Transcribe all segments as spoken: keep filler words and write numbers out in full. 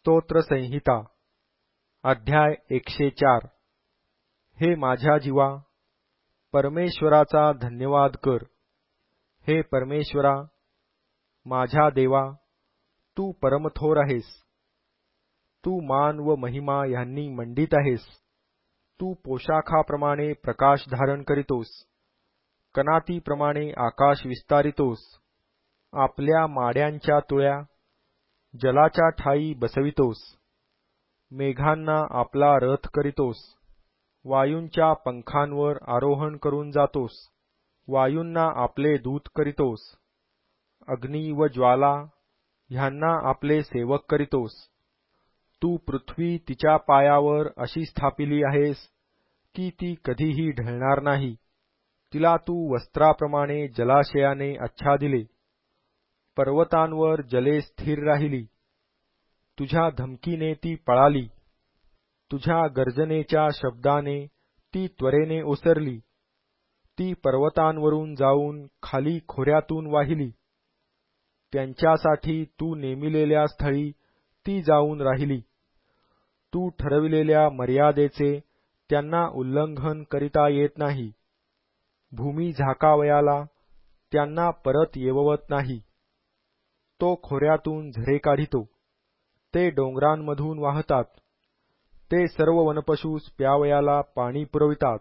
स्तोत्र संहिता अध्याय एकशे चार। हे माझ्या जीवा, परमेश्वराचा धन्यवाद कर। हे परमेश्वरा, माझ्या देवा, तू परमथोर आहेस। तू मान व महिमा ह्यांनी मंडित आहेस। तू पोशाखाप्रमाणे प्रकाश धारण करीतोस, कनातीप्रमाणे आकाश विस्तारितोस। आपल्या माड्यांच्या तुळया जलाच्या ठायी बसवितोस। मेघांना आपला रथ करीतोस। वायूंच्या पंखांवर आरोहण करून जातोस। वायूंना आपले दूत करीतोस। अग्नी व ज्वाला ह्यांना आपले सेवक करीतोस। तू पृथ्वी तिच्या पायावर अशी स्थापिली आहेस की ती कधीही ढळणार नाही। तिला तू वस्त्राप्रमाणे जलाशयाने आच्छादिले। पर्वतांवर जले स्थिर राहिली। तुझ्या धमकीने ती पळाली। तुझ्या गर्जनेच्या शब्दाने ती त्वरेने ओसरली। ती पर्वतांवरून जाऊन खाली खोऱ्यातून वाहिली। त्यांच्यासाठी तू नेमिलेल्या स्थळी ती जाऊन राहिली। तू ठरविलेल्या मर्यादेचे त्यांना उल्लंघन करिता येत नाही। भूमी झाकावयाला त्यांना परत येववत नाही। तो खोऱ्यातून झरे काढितो। ते डोंगरांमधून वाहतात। ते सर्व वनपशूस प्यावयाला पाणी पुरवितात।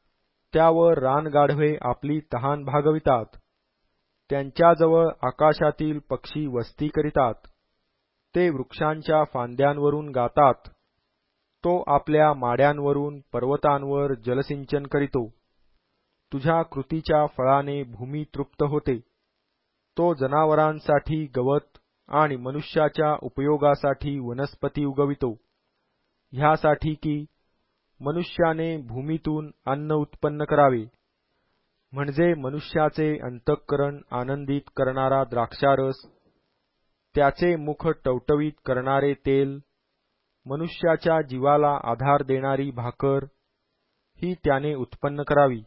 त्यावर रानगाढवे आपली तहान भागवितात। त्यांच्याजवळ आकाशातील पक्षी वस्ती करितात। ते वृक्षांच्या फांद्यांवरून गातात। तो आपल्या माड्यांवरून पर्वतांवर जलसिंचन करीतो। तुझ्या कृतीच्या फळाने भूमी तृप्त होते। तो जनावरांसाठी गवत आणि मनुष्याच्या उपयोगासाठी वनस्पती उगवितो, ह्यासाठी की मनुष्याने भूमीतून अन्न उत्पन्न करावे, म्हणजे मनुष्याचे अंतःकरण आनंदित करणारा द्राक्षारस, त्याचे मुख टवटवीत करणारे तेल, मनुष्याच्या जीवाला आधार देणारी भाकर ही त्याने उत्पन्न करावी।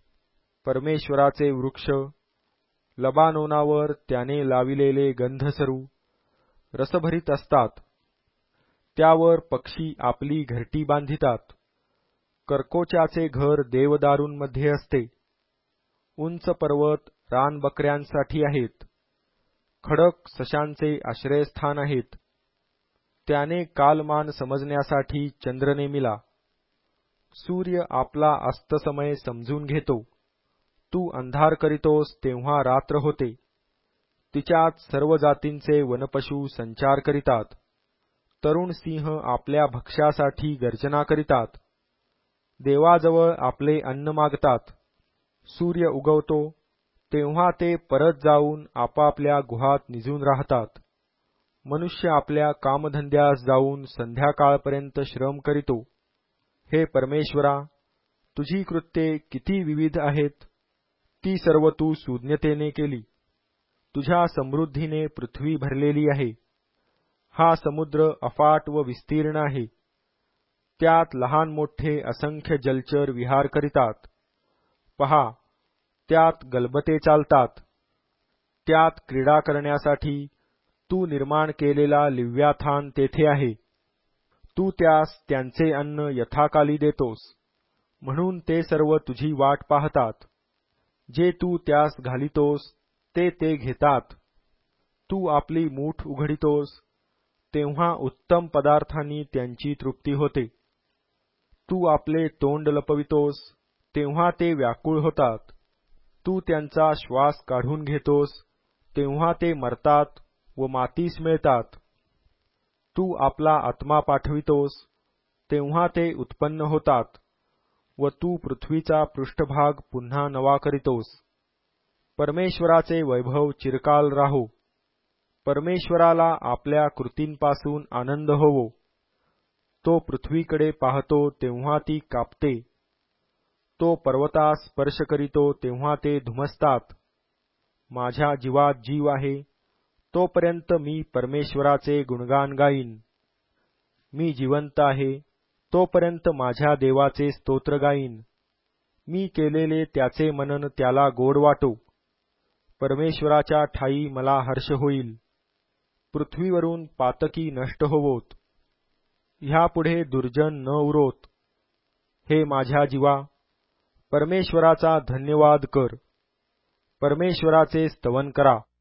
परमेश्वराचे वृक्ष, लबानोनावर त्याने लाविलेले गंधसरू रसभरीत असतात। त्यावर पक्षी आपली घरटी बांधितात। कर्कोच्याचे घर देवदारूंमध्ये असते। उंच पर्वत रानबकऱ्यांसाठी आहेत। खडक सशांचे आश्रयस्थान आहेत। त्याने कालमान समजण्यासाठी चंद्र नेमिला। सूर्य आपला अस्तसमय समजून घेतो। तू अंधार करीतोस तेव्हा रात्र होते। तिच्यात सर्व जातींचे वनपशू संचार करीतात। तरुण सिंह आपल्या भक्ष्यासाठी गर्जना करीतात। देवाजवळ आपले अन्न मागतात। सूर्य उगवतो तेव्हा ते परत जाऊन आपापल्या गुहात निजून राहतात। मनुष्य आपल्या कामधंद्यास जाऊन संध्याकाळपर्यंत श्रम करीतो। हे परमेश्वरा, तुझी कृत्ये किती विविध आहेत, ती सर्व तू सुज्ञतेने केली। तुझ्या समृद्धीने पृथ्वी भरलेली आहे। हा समुद्र अफाट व विस्तीर्ण आहे। त्यात लहान मोठे असंख्य जलचर विहार करीतात। पहा, त्यात गलबते चालतात। त्यात क्रीडा करण्यासाठी तू निर्माण केलेला लिव्याथान तेथे आहे। तू त्यास त्यांचे अन्न यथाकाली देतोस, म्हणून ते सर्व तुझी वाट पाहतात। जे तू त्यास घालितोस ते ते घेतात। तू आपली मूठ उघडितोस तेव्हा उत्तम पदार्थांनी त्यांची तृप्ती होते। तू आपले तोंड लपवितोस तेव्हा ते व्याकुळ होतात। तू त्यांचा श्वास काढून घेतोस तेव्हा ते मरतात व मातीस मिळतात। तू आपला आत्मा पाठवितोस तेव्हा ते उत्पन्न होतात व तू पृथ्वीचा पृष्ठभाग पुन्हा नवा करीतोस। परमेश्वराचे वैभव चिरकाल राहो। परमेश्वराला आपल्या कृतींपासून आनंद होवो। तो पृथ्वीकडे पाहतो तेव्हा ती कापते। तो पर्वतास स्पर्श करीतो तेव्हा ते धुमसतात। माझ्या जीवात जीव आहे तोपर्यंत मी परमेश्वराचे गुणगान गाईन। मी जिवंत आहे तोपर्यंत माझ्या देवाचे स्तोत्र गाईन। मी केलेले त्याचे मनन त्याला गोड वाटो। परमेश्वराच्या ठायी मला हर्ष होईल। पृथ्वीवरून पातकी नष्ट होवोत। ह्यापुढे दुर्जन न उरोत. हे माझ्या जीवा, परमेश्वराचा धन्यवाद कर, परमेश्वराचे स्तवन करा.